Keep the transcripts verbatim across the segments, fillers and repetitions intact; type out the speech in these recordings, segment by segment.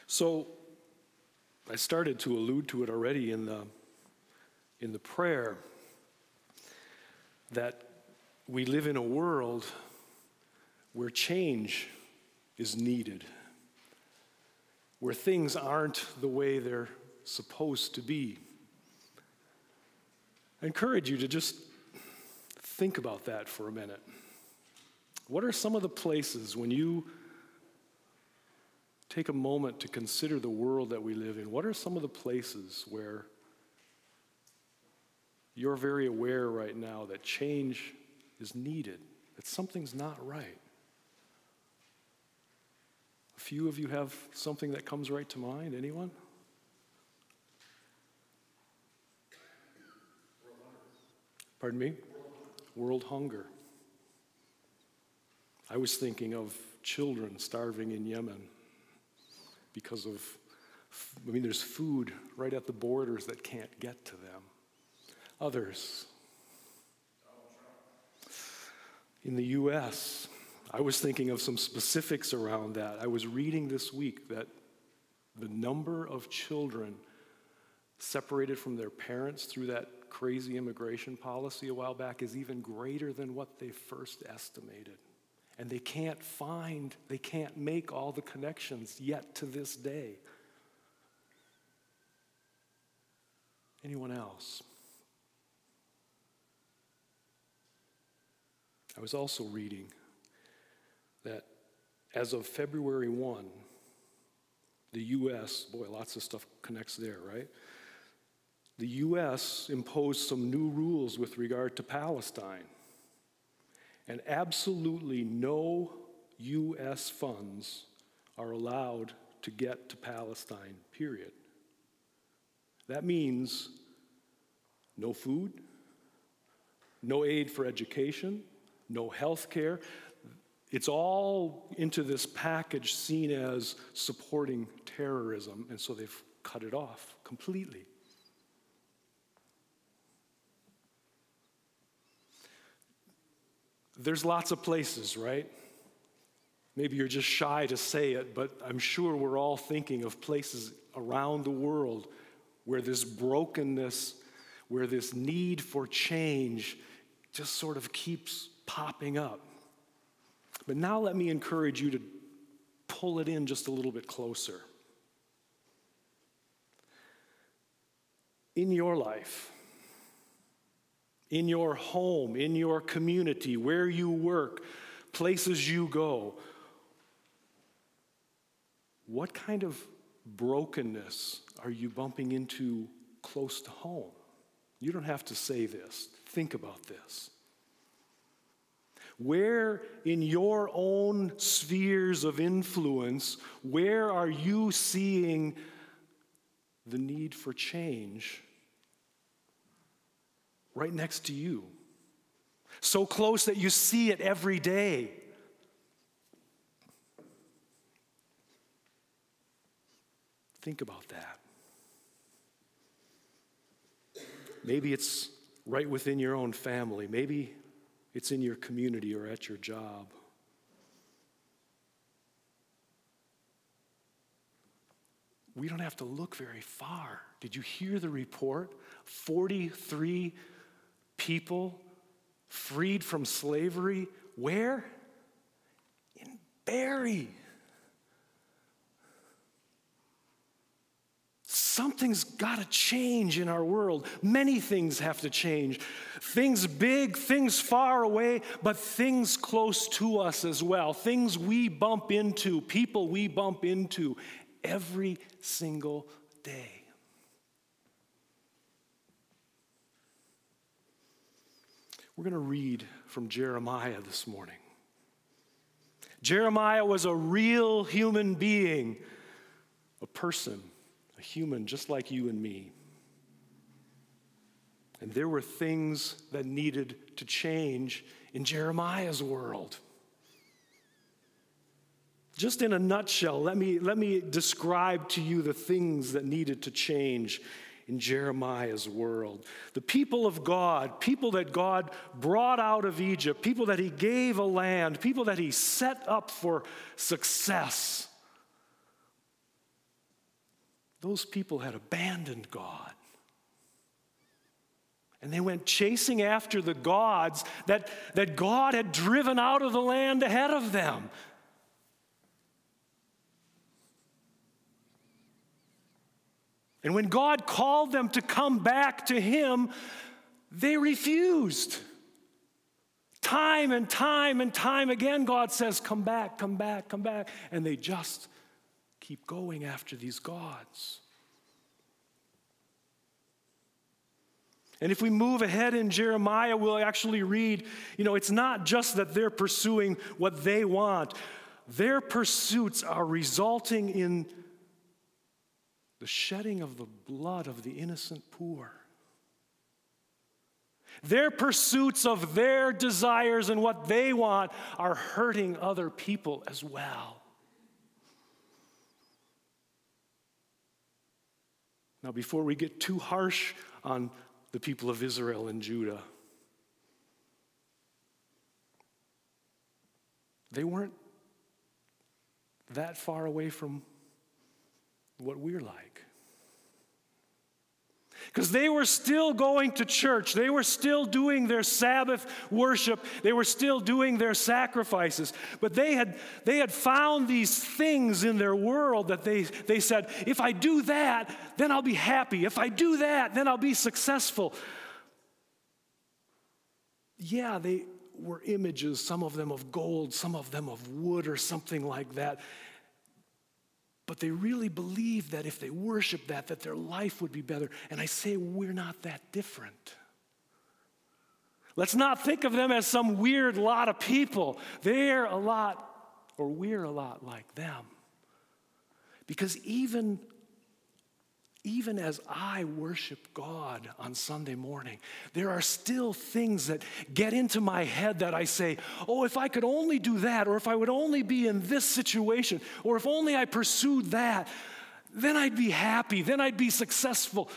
So I started to allude to it already in the in the prayer that we live in a world where change is needed, where things aren't the way they're supposed to be. I encourage you to just think about that for a minute. What are some of the places when you take a moment to consider the world that we live in, what are some of the places where you're very aware right now that change is needed, that something's not right? A few of you have something that comes right to mind. Anyone? Pardon me? World hunger. I was thinking of children starving in Yemen because of, I mean, there's food right at the borders that can't get to them. Others. In the U S, I was thinking of some specifics around that. I was reading this week that the number of children separated from their parents through that crazy immigration policy a while back is even greater than what they first estimated. And they can't find, they can't make all the connections yet to this day. Anyone else? I was also reading that as of February first, the U S, boy, lots of stuff connects there, right? The U S imposed some new rules with regard to Palestine. And absolutely no U S funds are allowed to get to Palestine, period. That means no food, no aid for education, no health care. It's all into this package seen as supporting terrorism, and so they've cut it off completely. There's lots of places, right? Maybe you're just shy to say it, but I'm sure we're all thinking of places around the world where this brokenness, where this need for change just sort of keeps popping up. But now let me encourage you to pull it in just a little bit closer. In your life, in your home, in your community, where you work, places you go, what kind of brokenness are you bumping into close to home? You don't have to say this. Think about this. Where in your own spheres of influence, where are you seeing the need for change right next to you? So close that you see it every day. Think about that. Maybe it's right within your own family. Maybe it's in your community or at your job. We don't have to look very far. Did you hear the report? forty-three people freed from slavery. Where? In Barrie. Something's got to change in our world. Many things have to change. Things big, things far away, but things close to us as well. Things we bump into, people we bump into every single day. We're going to read from Jeremiah this morning. Jeremiah was a real human being, a person. A human just like you and me. And there were things that needed to change in Jeremiah's world. Just in a nutshell, let me, let me describe to you the things that needed to change in Jeremiah's world. The people of God, people that God brought out of Egypt, people that he gave a land, people that he set up for success, those people had abandoned God. And they went chasing after the gods that, that God had driven out of the land ahead of them. And when God called them to come back to Him, they refused. Time and time and time again, God says, come back, come back, come back. And they just keep going after these gods. And if we move ahead in Jeremiah, we'll actually read, you know, it's not just that they're pursuing what they want. Their pursuits are resulting in the shedding of the blood of the innocent poor. Their pursuits of their desires and what they want are hurting other people as well. Now, before we get too harsh on the people of Israel and Judah, they weren't that far away from what we're like. Because they were still going to church. They were still doing their Sabbath worship. They were still doing their sacrifices. But they had, they had found these things in their world that they, they said, if I do that, then I'll be happy. If I do that, then I'll be successful. Yeah, they were images, some of them of gold, some of them of wood or something like that. But they really believed that if they worshiped that, that their life would be better. And I say, we're not that different. Let's not think of them as some weird lot of people. They're a lot, or we're a lot like them. Because even, even as I worship God on Sunday morning, there are still things that get into my head that I say, oh, if I could only do that, or if I would only be in this situation, or if only I pursued that, then I'd be happy, then I'd be successful.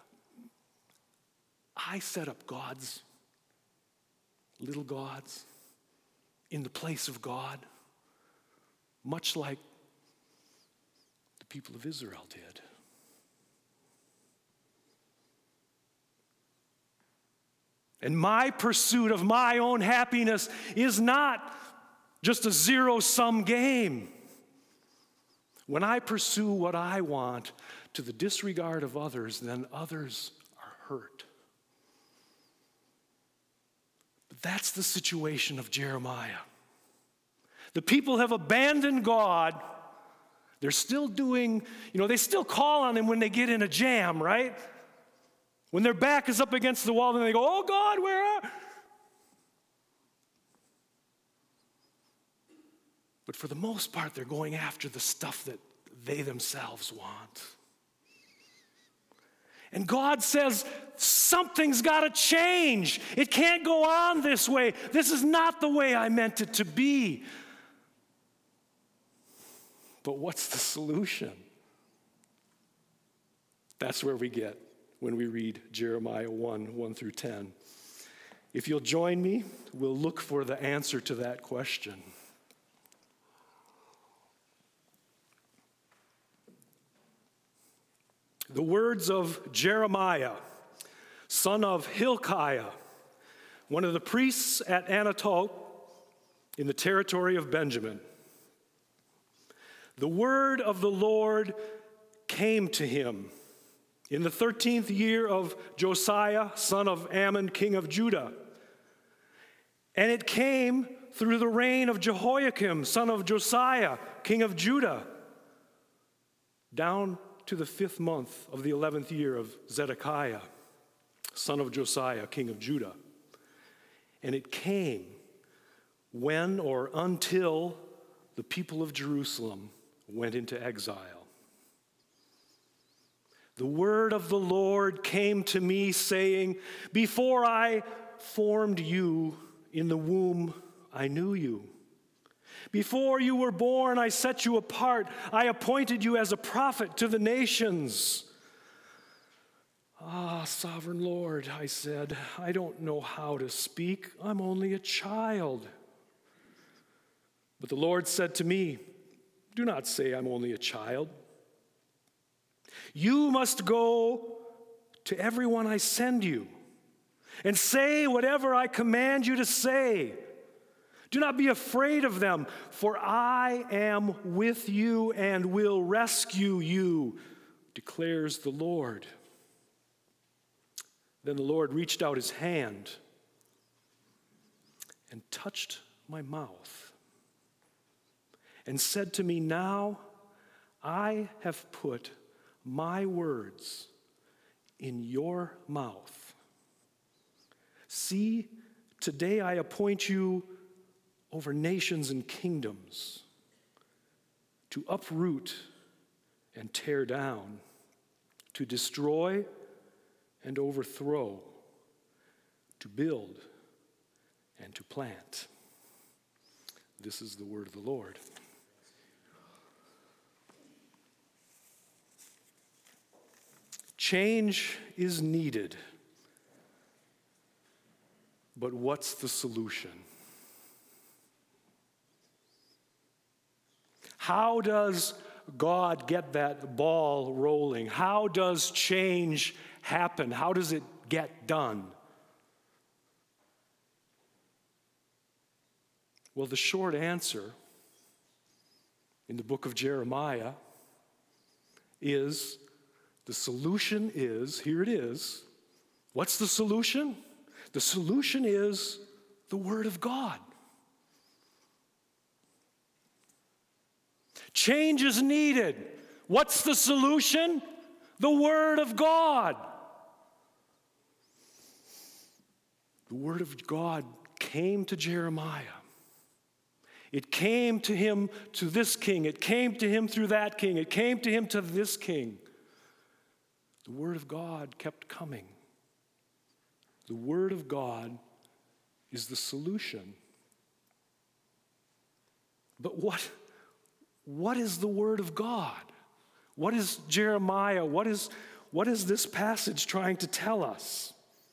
I set up gods, little gods, in the place of God, much like the people of Israel did. And my pursuit of my own happiness is not just a zero-sum game. When I pursue what I want to the disregard of others, then others are hurt. But that's the situation of Jeremiah. The people have abandoned God. They're still doing, you know, they still call on Him when they get in a jam, right? When their back is up against the wall, then they go, oh God, where are you? But for the most part, they're going after the stuff that they themselves want. And God says, something's got to change. It can't go on this way. This is not the way I meant it to be. But what's the solution? That's where we get when we read Jeremiah one, one through ten. If you'll join me, we'll look for the answer to that question. The words of Jeremiah, son of Hilkiah, one of the priests at Anatot in the territory of Benjamin. The word of the Lord came to him in the thirteenth year of Josiah, son of Ammon, king of Judah. And it came through the reign of Jehoiakim, son of Josiah, king of Judah, down to the fifth month of the eleventh year of Zedekiah, son of Josiah, king of Judah. And it came when or until the people of Jerusalem went into exile. The word of the Lord came to me, saying, before I formed you in the womb, I knew you. Before you were born, I set you apart. I appointed you as a prophet to the nations. Ah, sovereign Lord, I said, I don't know how to speak. I'm only a child. But the Lord said to me, do not say I'm only a child. You must go to everyone I send you and say whatever I command you to say. Do not be afraid of them, for I am with you and will rescue you, declares the Lord. Then the Lord reached out his hand and touched my mouth and said to me, now I have put my words in your mouth. See, today I appoint you over nations and kingdoms to uproot and tear down, to destroy and overthrow, to build and to plant. This is the word of the Lord. Change is needed, but what's the solution? How does God get that ball rolling? How does change happen? How does it get done? Well, the short answer in the book of Jeremiah is, the solution is, here it is. What's the solution? The solution is the Word of God. Change is needed. What's the solution? The Word of God. The Word of God came to Jeremiah. It came to him, to this king. It came to him through that king. It came to him to this king. The Word of God kept coming. The Word of God is the solution. But what, what is the Word of God? What is Jeremiah? What is, what is this passage trying to tell us?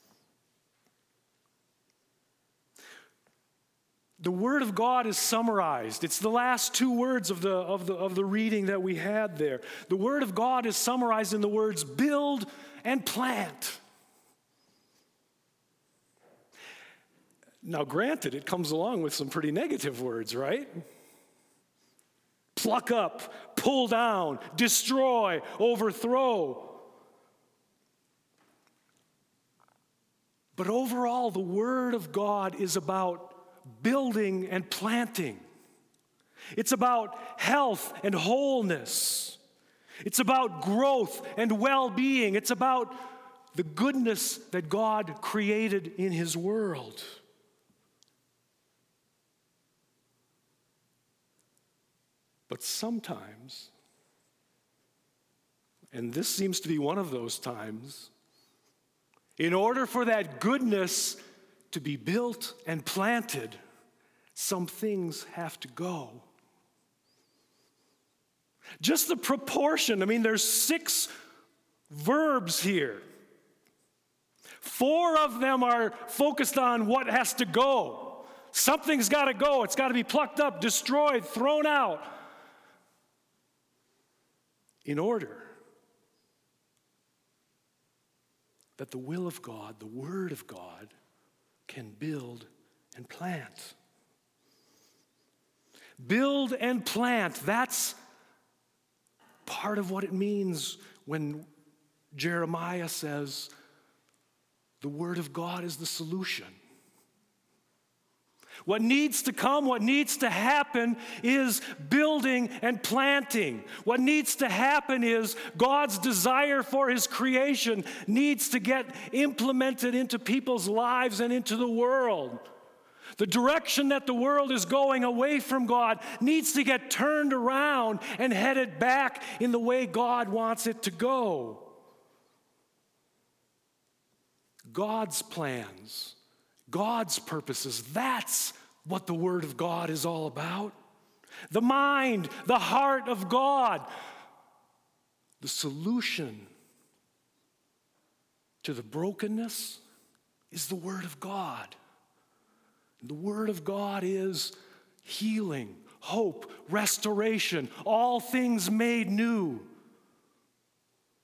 The Word of God is summarized. It's the last two words of the, of the, of the reading that we had there. The Word of God is summarized in the words build and plant. Now, granted, it comes along with some pretty negative words, right? Pluck up, pull down, destroy, overthrow. But overall, the Word of God is about building and planting. It's about health and wholeness. It's about growth and well-being. It's about the goodness that God created in His world. But sometimes, and this seems to be one of those times, in order for that goodness to be built and planted, some things have to go. Just the proportion, I mean, there's six verbs here. Four of them are focused on what has to go. Something's got to go. It's got to be plucked up, destroyed, thrown out, in order that the will of God, the Word of God, can build and plant. Build and plant, that's part of what it means when Jeremiah says the Word of God is the solution. What needs to come, what needs to happen is building and planting. What needs to happen is God's desire for His creation needs to get implemented into people's lives and into the world. The direction that the world is going away from God needs to get turned around and headed back in the way God wants it to go. God's plans, God's purposes, that's what the Word of God is all about. The mind, the heart of God. The solution to the brokenness is the Word of God. The Word of God is healing, hope, restoration, all things made new.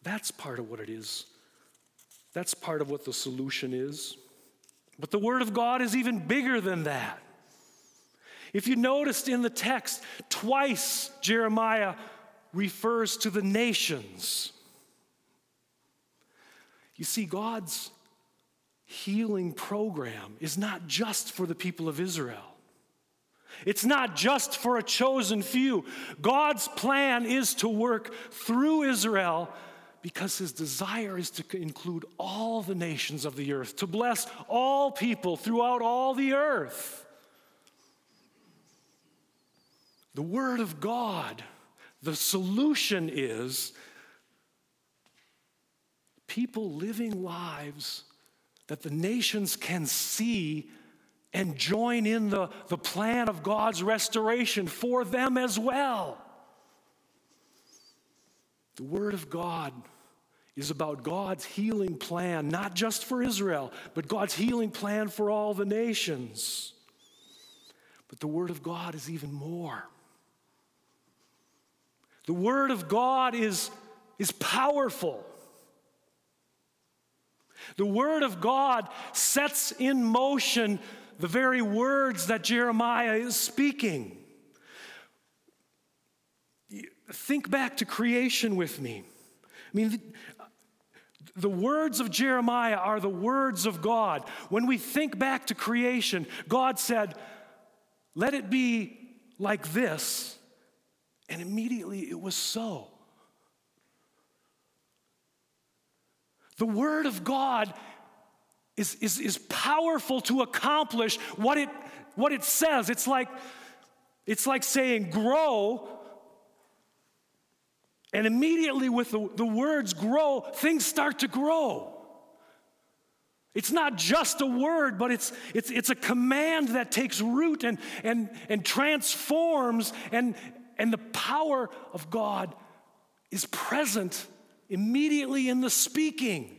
That's part of what it is. That's part of what the solution is. But the Word of God is even bigger than that. If you noticed in the text, twice Jeremiah refers to the nations. You see, God's healing program is not just for the people of Israel. It's not just for a chosen few. God's plan is to work through Israel because his desire is to include all the nations of the earth, to bless all people throughout all the earth. The Word of God, the solution is people living lives that the nations can see and join in the, the plan of God's restoration for them as well. The Word of God is about God's healing plan, not just for Israel, but God's healing plan for all the nations. But the Word of God is even more. The Word of God is, is powerful. The Word of God sets in motion the very words that Jeremiah is speaking. Think back to creation with me. I mean, the, the words of Jeremiah are the words of God. When we think back to creation, God said, "Let it be like this," and immediately it was so. The Word of God is, is, is powerful to accomplish what it, what it says. It's like, it's like saying grow, and immediately with the, the words grow, things start to grow. It's not just a word, but it's, it's, it's a command that takes root and, and, and transforms, and, and the power of God is present immediately in the speaking.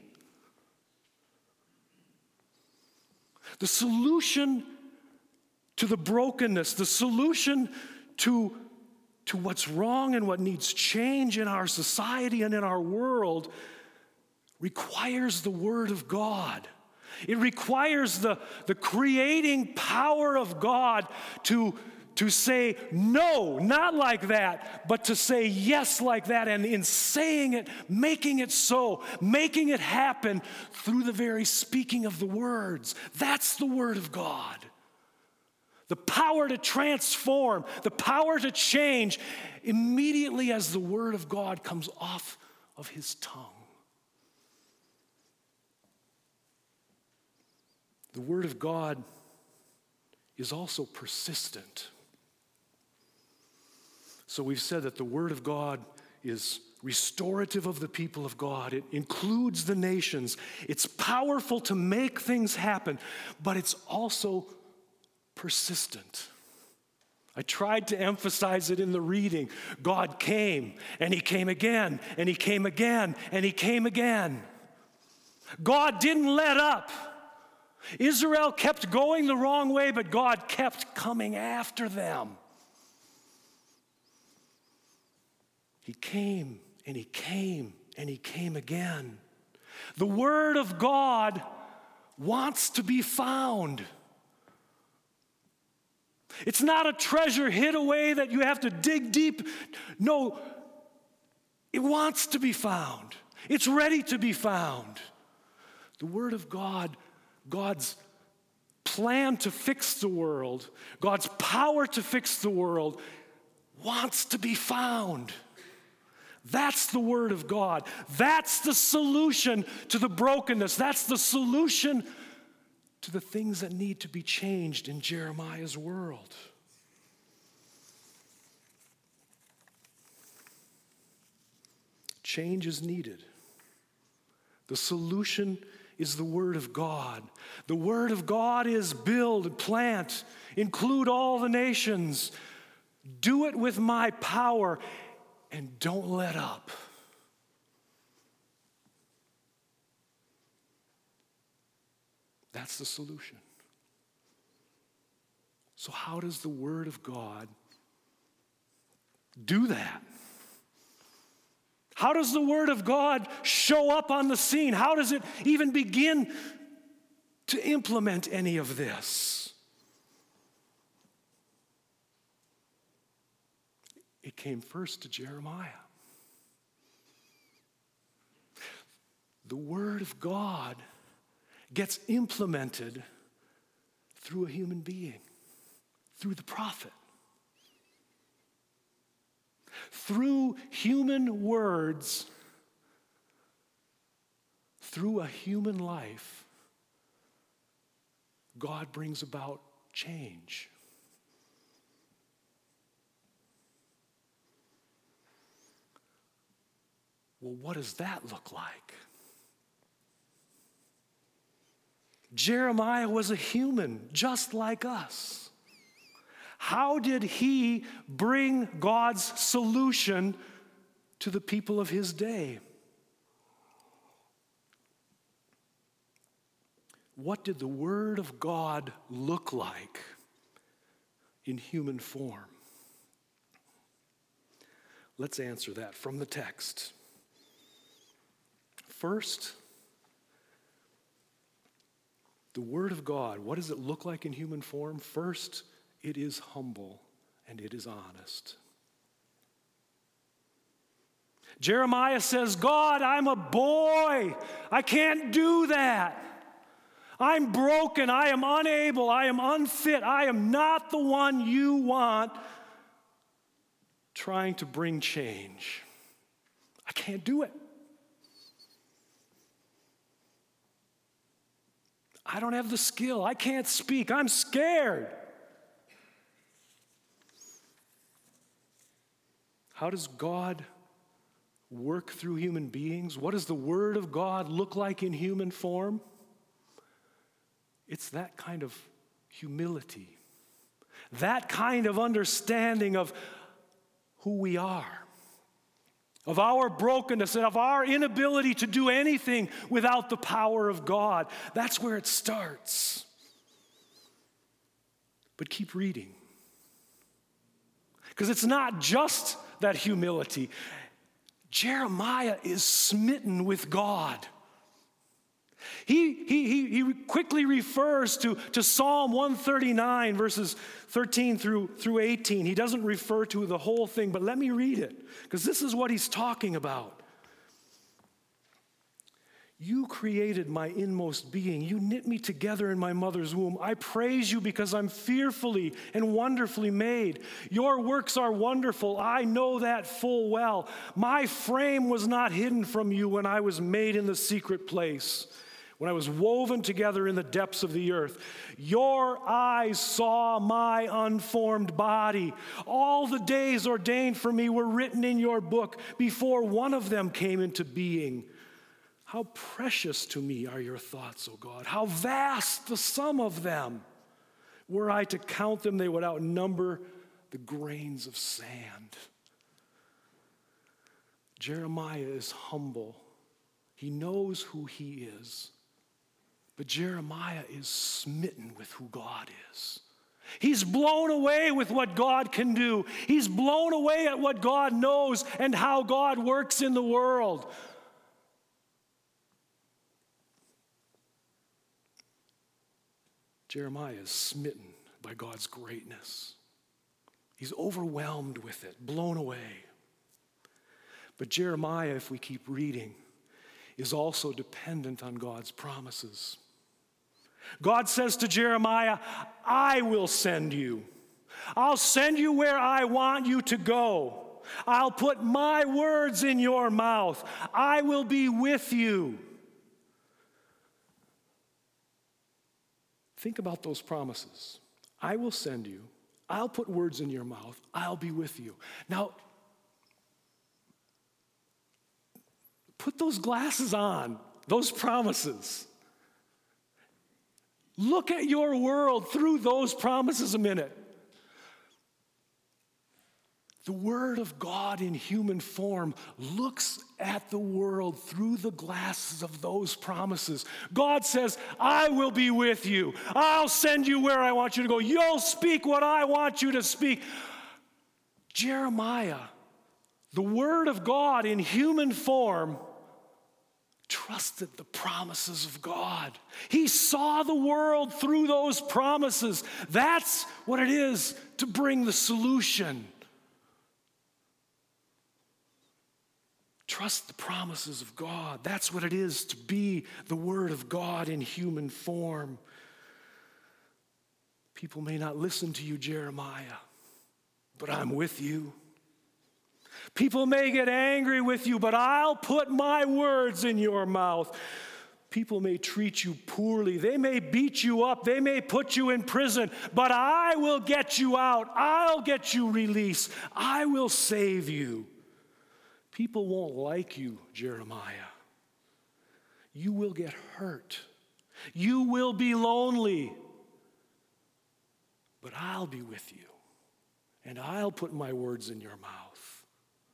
The solution to the brokenness, the solution to, to what's wrong and what needs change in our society and in our world requires the Word of God. It requires the, the creating power of God to To say no, not like that, but to say yes like that, and in saying it, making it so, making it happen through the very speaking of the words. That's the Word of God. The power to transform, the power to change immediately as the Word of God comes off of his tongue. The Word of God is also persistent. So we've said that the Word of God is restorative of the people of God. It includes the nations. It's powerful to make things happen, but it's also persistent. I tried to emphasize it in the reading. God came, and he came again, and he came again, and he came again. God didn't let up. Israel kept going the wrong way, but God kept coming after them. He came, and he came, and he came again. The Word of God wants to be found. It's not a treasure hid away that you have to dig deep. No, it wants to be found. It's ready to be found. The Word of God, God's plan to fix the world, God's power to fix the world, wants to be found. That's the Word of God. That's the solution to the brokenness. That's the solution to the things that need to be changed in Jeremiah's world. Change is needed. The solution is the Word of God. The Word of God is build, plant, include all the nations. Do it with my power, and don't let up. That's the solution. So how does the Word of God do that? How does the Word of God show up on the scene? How does it even begin to implement any of this? It came first to Jeremiah. The Word of God gets implemented through a human being, through the prophet. Through human words, through a human life, God brings about change. Well, what does that look like? Jeremiah was a human just like us. How did he bring God's solution to the people of his day? What did the Word of God look like in human form? Let's answer that from the text. First, the Word of God, what does it look like in human form? First, it is humble and it is honest. Jeremiah says, God, I'm a boy. I can't do that. I'm broken. I am unable. I am unfit. I am not the one you want trying to bring change. I can't do it. I don't have the skill. I can't speak. I'm scared. How does God work through human beings? What does the Word of God look like in human form? It's that kind of humility, that kind of understanding of who we are, of our brokenness and of our inability to do anything without the power of God. That's where it starts. But keep reading. Because it's not just that humility. Jeremiah is smitten with God. He, he, he, he quickly refers to, to Psalm one thirty-nine, verses thirteen through, through eighteen. He doesn't refer to the whole thing, but let me read it, because this is what he's talking about. You created my inmost being. You knit me together in my mother's womb. I praise you because I'm fearfully and wonderfully made. Your works are wonderful. I know that full well. My frame was not hidden from you when I was made in the secret place, when I was woven together in the depths of the earth. Your eyes saw my unformed body. All the days ordained for me were written in your book before one of them came into being. How precious to me are your thoughts, O God. How vast the sum of them. Were I to count them, they would outnumber the grains of sand. Jeremiah is humble. He knows who he is. But Jeremiah is smitten with who God is. He's blown away with what God can do. He's blown away at what God knows and how God works in the world. Jeremiah is smitten by God's greatness. He's overwhelmed with it, blown away. But Jeremiah, if we keep reading, is also dependent on God's promises. God says to Jeremiah, I will send you. I'll send you where I want you to go. I'll put my words in your mouth. I will be with you. Think about those promises. I will send you. I'll put words in your mouth. I'll be with you. Now, put those glasses on, those promises. Look at your world through those promises a minute. The Word of God in human form looks at the world through the glasses of those promises. God says, I will be with you. I'll send you where I want you to go. You'll speak what I want you to speak. Jeremiah, The Word of God in human form trusted the promises of God. He saw the world through those promises. That's what it is to bring the solution. Trust the promises of God. That's what it is to be the Word of God in human form. People may not listen to you, Jeremiah, but I'm with you. People may get angry with you, but I'll put my words in your mouth. People may treat you poorly. They may beat you up. They may put you in prison, but I will get you out. I'll get you released. I will save you. People won't like you, Jeremiah. You will get hurt. You will be lonely. But I'll be with you, and I'll put my words in your mouth.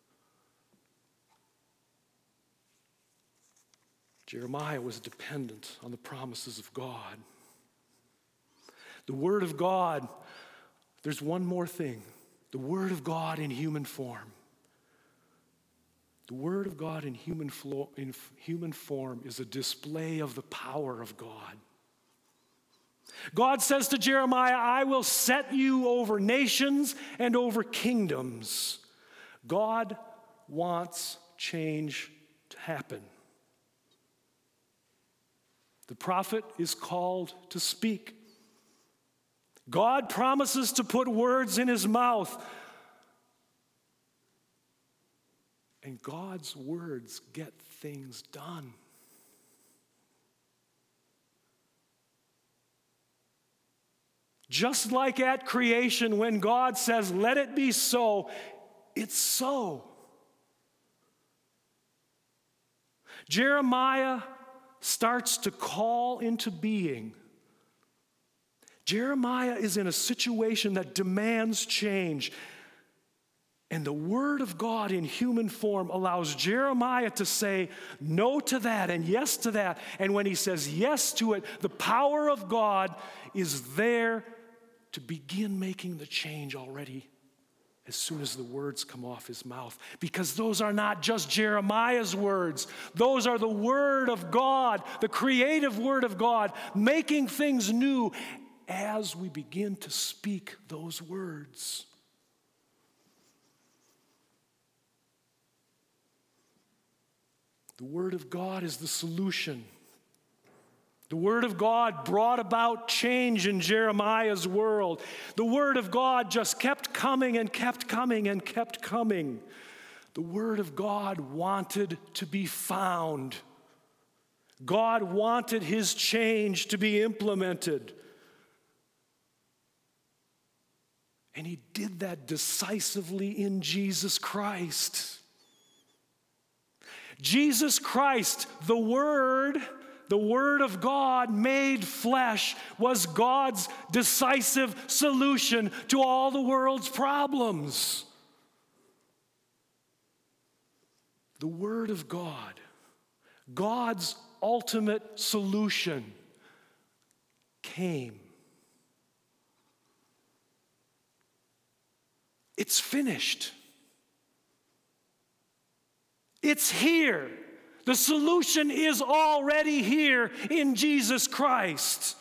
Jeremiah was dependent on the promises of God. The Word of God, there's one more thing. The Word of God in human form. The Word of God in human, flo- in human form is a display of the power of God. God says to Jeremiah, I will set you over nations and over kingdoms. God wants change to happen. The prophet is called to speak. God promises to put words in his mouth. And God's words get things done. Just like at creation, when God says, let it be so, it's so. Jeremiah starts to call into being. Jeremiah is in a situation that demands change. And the Word of God in human form allows Jeremiah to say no to that and yes to that. And when he says yes to it, the power of God is there to begin making the change already as soon as the words come off his mouth. Because those are not just Jeremiah's words. Those are the Word of God, the creative Word of God, making things new as we begin to speak those words. The Word of God is the solution. The Word of God brought about change in Jeremiah's world. The Word of God just kept coming and kept coming and kept coming. The Word of God wanted to be found. God wanted His change to be implemented. And He did that decisively in Jesus Christ. Jesus Christ, the Word, the Word of God made flesh, was God's decisive solution to all the world's problems. The Word of God, God's ultimate solution, came. It's finished. It's here. The solution is already here in Jesus Christ.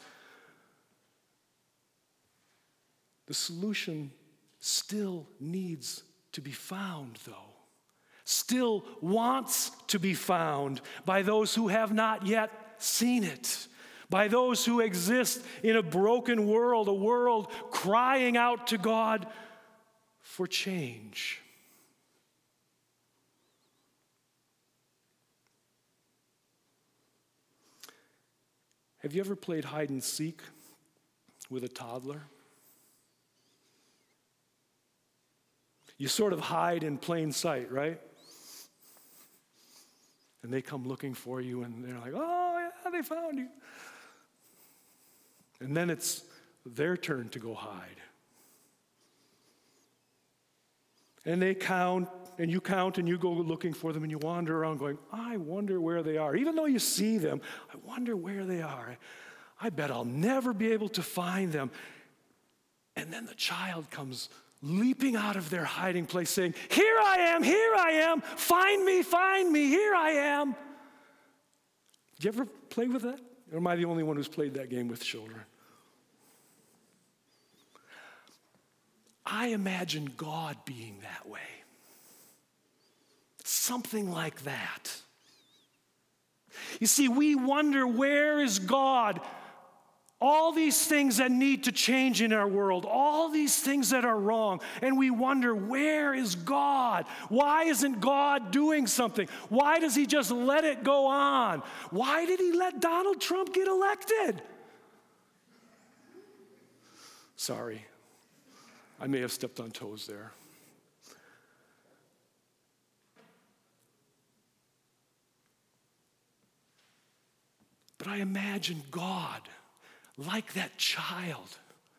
The solution still needs to be found, though. Still wants to be found by those who have not yet seen it, by those who exist in a broken world, a world crying out to God for change. Have you ever played hide and seek with a toddler? You sort of hide in plain sight, right? And they come looking for you, and they're like, oh, yeah, they found you. And then it's their turn to go hide. And they count, and you count, and you go looking for them, and you wander around going, I wonder where they are. Even though you see them, I wonder where they are. I bet I'll never be able to find them. And then the child comes leaping out of their hiding place saying, "Here I am, here I am, find me, find me, here I am." Did you ever play with that? Or am I the only one who's played that game with children? I imagine God being that way. Something like that. You see, we wonder, where is God? All these things that need to change in our world, all these things that are wrong, and we wonder, where is God? Why isn't God doing something? Why does he just let it go on? Why did he let Donald Trump get elected? Sorry, I may have stepped on toes there. But I imagine God like that child.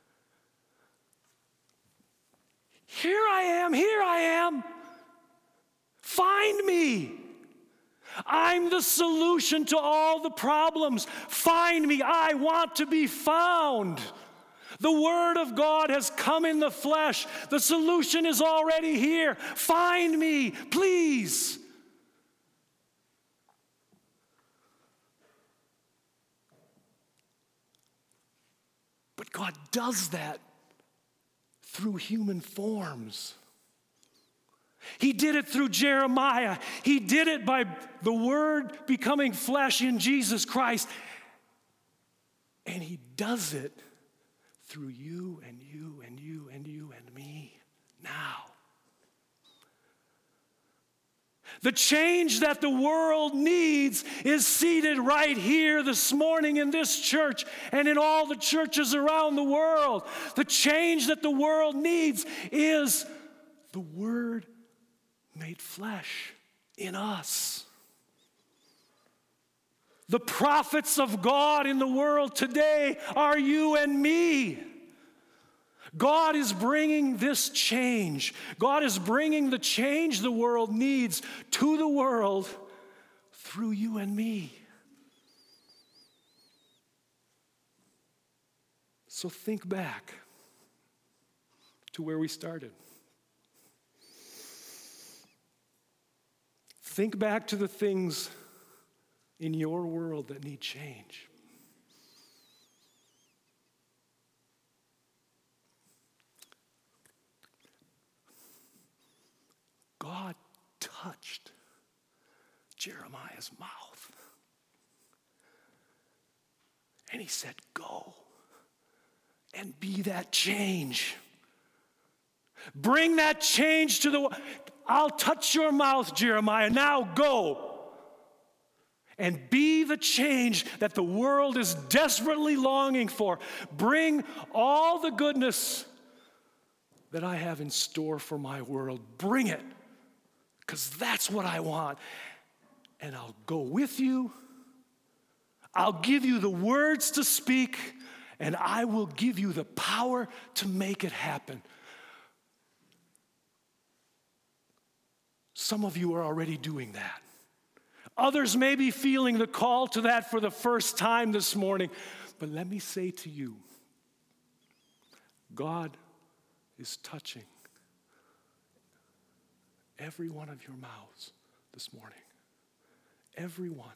Here I am, here I am. Find me. I'm the solution to all the problems. Find me. I want to be found. The Word of God has come in the flesh. The solution is already here. Find me, please. But God does that through human forms. He did it through Jeremiah. He did it by the Word becoming flesh in Jesus Christ. And he does it through you and you and you and you and me now. The change that the world needs is seated right here this morning in this church and in all the churches around the world. The change that the world needs is the Word made flesh in us. The prophets of God in the world today are you and me. God is bringing this change. God is bringing the change the world needs to the world through you and me. So think back to where we started. Think back to the things in your world that need change. God touched Jeremiah's mouth. And he said, "Go and be that change. Bring that change to the world. I'll touch your mouth, Jeremiah. Now go. And be the change that the world is desperately longing for. Bring all the goodness that I have in store for my world. Bring it, because that's what I want. And I'll go with you. I'll give you the words to speak, and I will give you the power to make it happen." Some of you are already doing that. Others may be feeling the call to that for the first time this morning. But let me say to you, God is touching every one of your mouths this morning. Every one.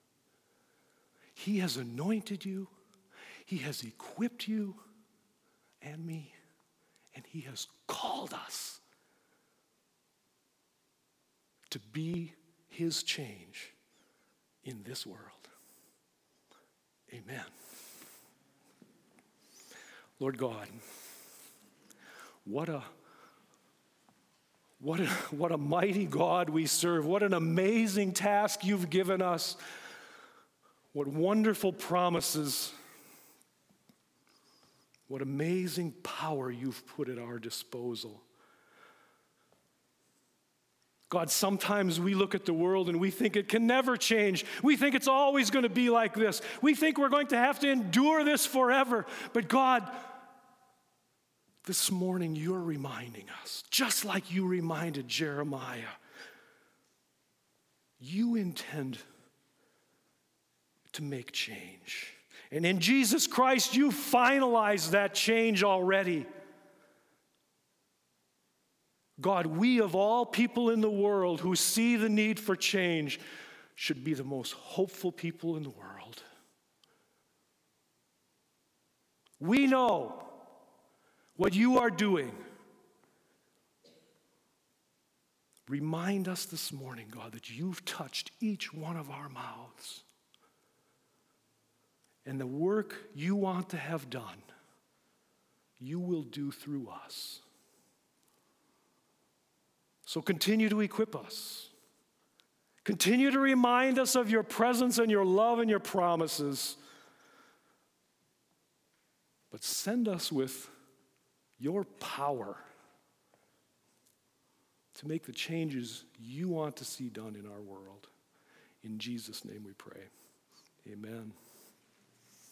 He has anointed you. He has equipped you and me. And he has called us to be his change in this world. Amen. Lord God, what a what a what a mighty God we serve. What an amazing task you've given us. What wonderful promises. What amazing power you've put at our disposal. God, sometimes we look at the world and we think it can never change. We think it's always going to be like this. We think we're going to have to endure this forever. But God, this morning you're reminding us, just like you reminded Jeremiah, you intend to make change. And in Jesus Christ, you finalized that change already. God, we of all people in the world who see the need for change should be the most hopeful people in the world. We know what you are doing. Remind us this morning, God, that you've touched each one of our mouths. And the work you want to have done, you will do through us. So continue to equip us. Continue to remind us of your presence and your love and your promises. But send us with your power to make the changes you want to see done in our world. In Jesus' name we pray. Amen.